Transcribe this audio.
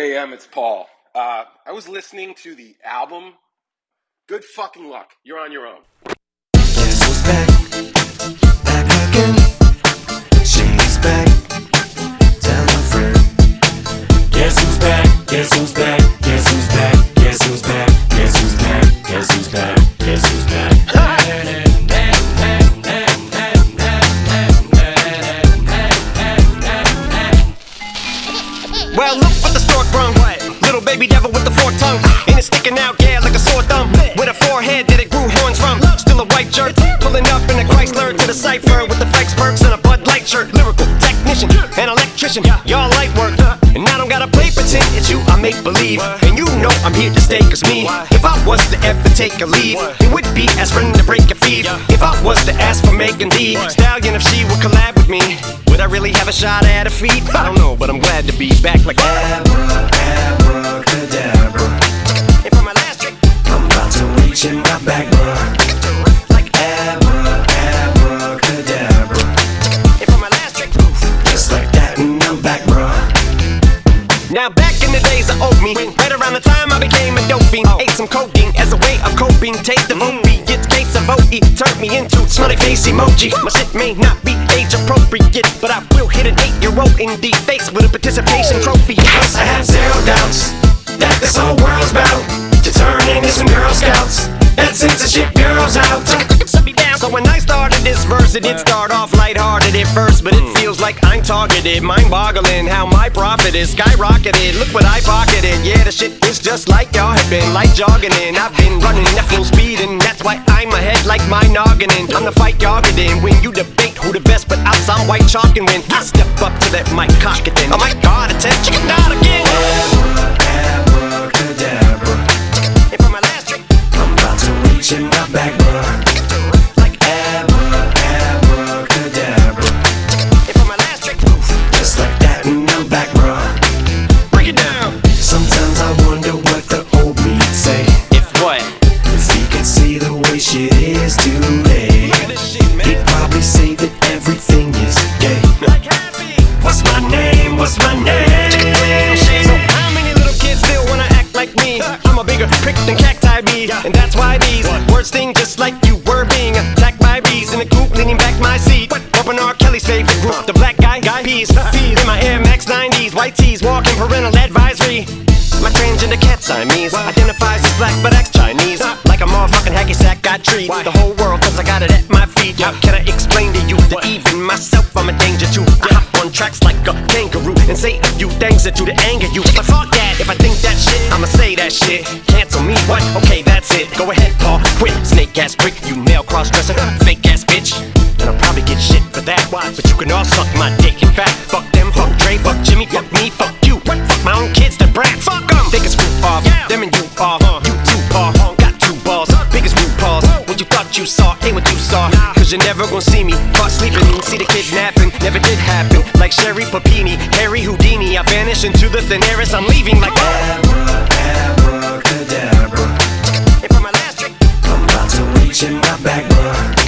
AM, it's Paul. I was listening to the album. Good fucking luck. You're on your own. Guess who's back? Back again. She's back. Tell a friend. Guess who's back? Guess who's back? Guess who's back? Guess who's back? Guess who's back? Guess who's back? Guess who's back? Well, look what the stork brung. Little baby devil with the forked tongue. And it's sticking out, yeah, like a sore thumb. With a forehead that it grew horns from. Still a white shirt, pulling up in a Chrysler to the cipher with the Fikes perks and a Bud Light shirt. Lyrical technician, an electrician, y'all light work. And I don't gotta play pretend, it's you I make believe. And you know I'm here to stay, cause me, if I was to ever take a leave, it would be aspirin to break a feed. If I was to ask for Megan Thee Stallion, if she would collab with me, would I really have a shot at her feet? I don't know, but I'm glad to be back like Abracadabra. And for my last trick, I'm about to reach in my back, bruh. like Abracadabra. And for my last trick, Just like that, and I'm back, bruh. now back in the days of old me, right around the time I became a dope fiend, ate some codeine as a way of coping. Taste of opiates, case of OE turned me into smiley face emoji. My shit may not be age appropriate, but I will hit an 8-year-old in the face with a participation trophy. Cause I have zero doubts that this whole world's bout to turn into some Girl Scouts and censorship bureaus out. So when I started this verse, it did start off lighthearted at first, but it feels like I'm targeted. Mind-boggling how my profit is skyrocketed. Look what I pocketed. Yeah, the shit is just like y'all have been, like jogging in. I've been running at full speed, and that's why I'm ahead like my noggin in. I'm the fight y'all get in when you debate who the best, but I'm some white chalk, and when I step up to that mic, cock it then. Oh my God, it's that chicken out again. Abracadabra. And for my last trick, I'm about to reach in my back, bruh. Abracadabra. and for my last trick, Just like that, and I'm back, bruh. break it down. Sometimes I wonder what the old me'd say If what? if he could see the way shit is today. Look at this shit, man. He'd probably say that everything is gay. Like happy. What's my name? What's my name? So how many little kids still wanna act like me? I'm a bigger prick than cacti bee, and that's why these words sting just like you were being attacked by bees in the coop, leaning back my seat. Open R. Kelly's favorite group, the black guy peas. In my Air Max 90s, white tees, walking parental advisory. My transgender cat Siamese identifies as black but acts Chinese. Like a motherfucking hacky sack, I treat the whole world cause I got it at my feet. How can I explain to you that even myself I'm a danger to? I hop on tracks like a kangaroo and say a few things that do to anger you. But fuck that, if I think that shit, I'ma say that shit. Cancel me, what? Okay, that's it. Go ahead, Paul, quit. Snake ass prick, you male cross-dresser, fake ass bitch. And I'll probably get shit for that. But you can all suck my dick. In fact, fuck them, fuck Dre, fuck Jimmy, fuck me, fuck you. Fuck my own kids, the brats. Fuck them. They can screw off. Them and you off. You too, Paul. Got two balls. Biggest new paws. What you thought you saw ain't what you saw. Cause you're never gonna see me caught sleeping. See the kidnapping. Never did happen. Like Sherry Papini, Harry Houdini. I vanish into the thin air as I'm leaving like Abracadabra. And for my last trick, I'm about to reach in my back, bruh.